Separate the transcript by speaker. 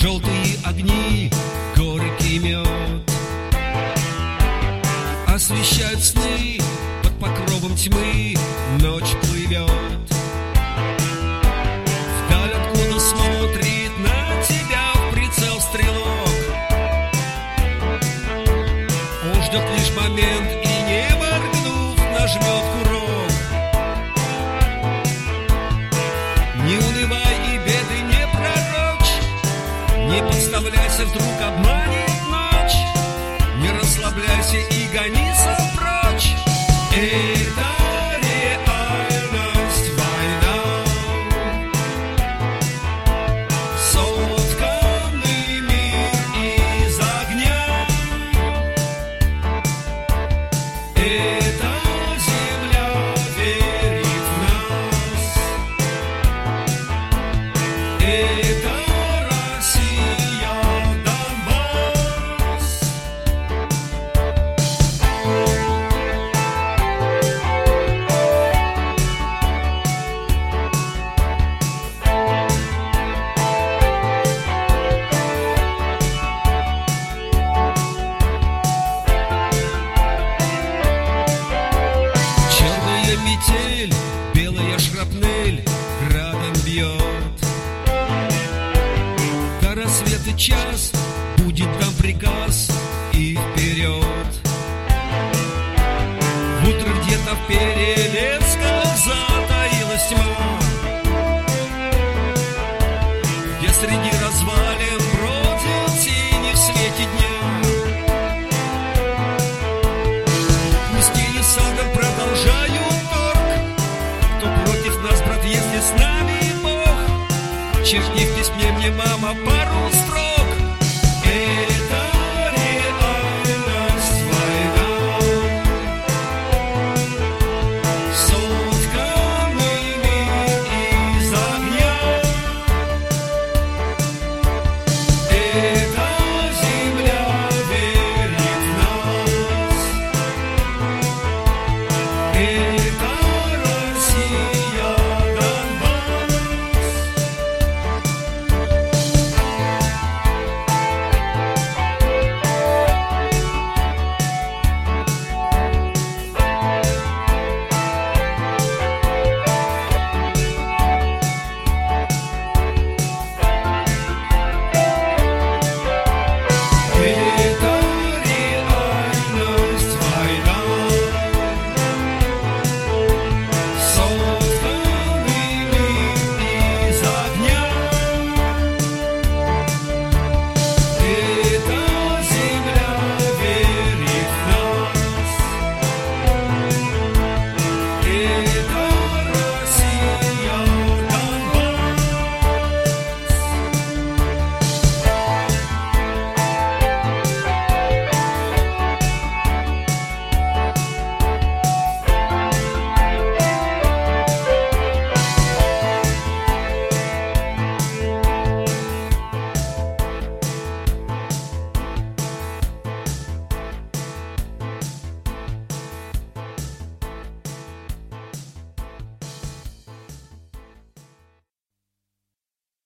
Speaker 1: Желтые огни, горький мед освещают сны, под покровом тьмы ночь плывет. Вдаль откуда смотрит на тебя в прицел стрелок. Он ждет лишь момент и, не моргнув, нажмет курок. Не унывай и беды не пророчь, не подставляйся, вдруг обманет ночь. Не расслабляйся и гонися прочь. Это реальность, война, сотканный мир из огня. Эта земля верит в нас. Это Россия, Донбасс. Черная метель, белая шрапнель градом бьет. До рассвета час, будет там приказ и вперед. В утро где-то в Перелесском затаилась тьма, где среди развалин бродят тени в свете дня. Пустые садом продолжают торг. Кто против нас, брат, если с нами Бог? Черни в письме мне, мама, пару строк.